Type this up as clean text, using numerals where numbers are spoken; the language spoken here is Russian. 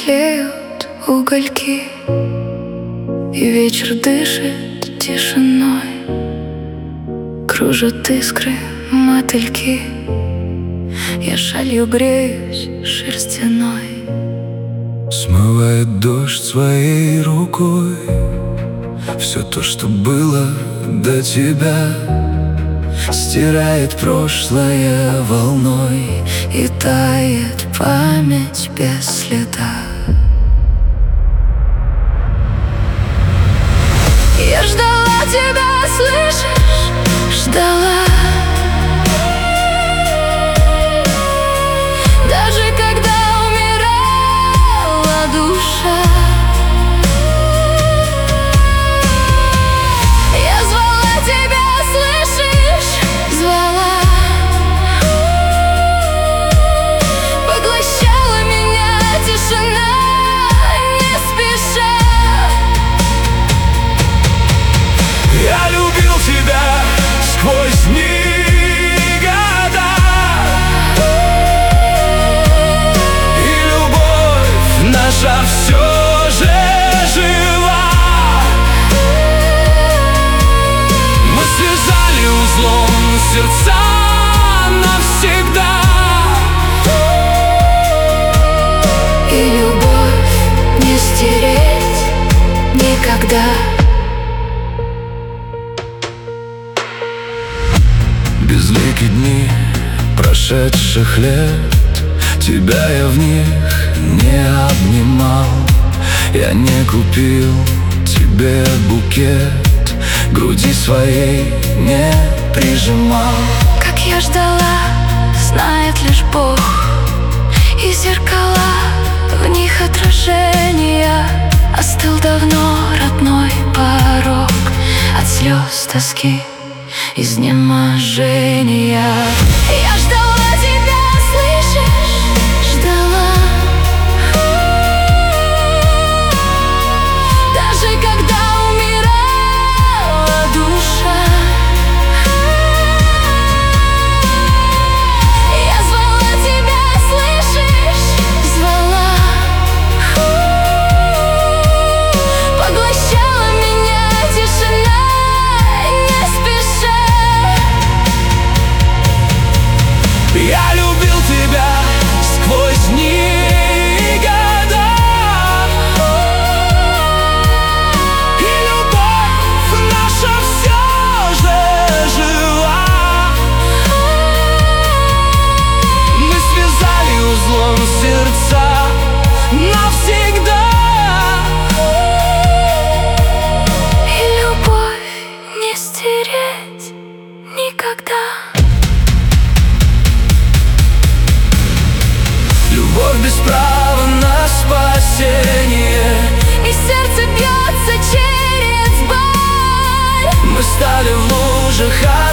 тлеют угольки, и вечер дышит тишиной. Кружат искры мотыльки, я шалью греюсь шерстяной. Смывает дождь своей рукой все то, что было до тебя. Стирает прошлое волной, и тает память без следа. Я ждала тебя, слышишь? Ждала. Даже когда умирала душа, я звала тебя, слышишь? Звала. Поглощала меня тишина, не спеша. Я любил тебя сквозь дни, года, и любовь наша все же жива. Мы связали узлом сердца навсегда, И любовь не стереть никогда. безликие дни прошедших лет, тебя я в них не обнимал. Я не купил тебе букет, груди своей не прижимал. Как я ждала, знает лишь Бог, и зеркала, в них отражения. Остыл давно родной порог от слез, тоски, изнеможения. Я ждала тебя, слышишь? Ждала. Даже когда умирала душа, я звала тебя, слышишь? Звала. Поглощала меня тишина, не спеша. Я любил тебя сквозь дни, года, и любовь наша все же жива. Мы связали узлом сердца навсегда, И любовь не стереть никогда. любовь без права на спасение. И сердце бьется через боль. Мы стали в лужах